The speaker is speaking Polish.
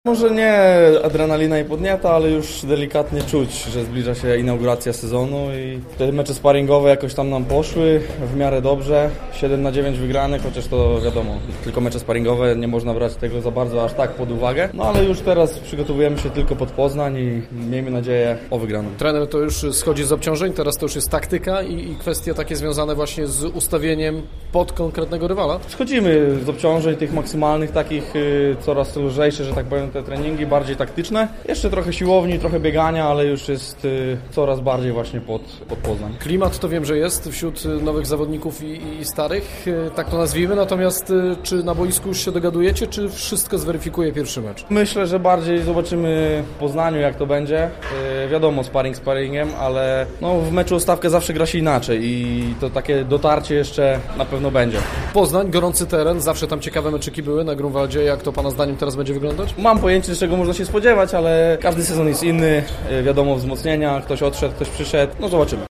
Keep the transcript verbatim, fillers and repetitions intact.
Może nie adrenalina i podnieta, ale już delikatnie czuć, że zbliża się inauguracja sezonu i te mecze sparingowe jakoś tam nam poszły w miarę dobrze. siedem na dziewięć wygranych, chociaż to wiadomo, tylko mecze sparingowe, nie można brać tego za bardzo aż tak pod uwagę. No ale już teraz przygotowujemy się tylko pod Poznań i miejmy nadzieję o wygraną. Trener to już schodzi z obciążeń, teraz to już jest taktyka i, i kwestie takie związane właśnie z ustawieniem pod konkretnego rywala. Schodzimy z obciążeń tych maksymalnych, takich y, coraz lżejsze, że tak powiem, te treningi, bardziej taktyczne. Jeszcze trochę siłowni, trochę biegania, ale już jest y, coraz bardziej właśnie pod, pod Poznań. Klimat to wiem, że jest wśród nowych zawodników i, i starych, y, tak to nazwijmy, natomiast y, czy na boisku już się dogadujecie, czy wszystko zweryfikuje pierwszy mecz? Myślę, że bardziej zobaczymy w Poznaniu, jak to będzie. Y, wiadomo, sparring sparingiem, ale no, w meczu o stawkę zawsze gra się inaczej i to takie dotarcie jeszcze na pewno będzie. Poznań, gorący teren, zawsze tam ciekawe meczyki były na Grunwaldzie. Jak to Pana zdaniem teraz będzie wyglądać? Mam pojęcie, czego można się spodziewać, ale każdy sezon jest inny. Wiadomo, wzmocnienia, ktoś odszedł, ktoś przyszedł. No zobaczymy.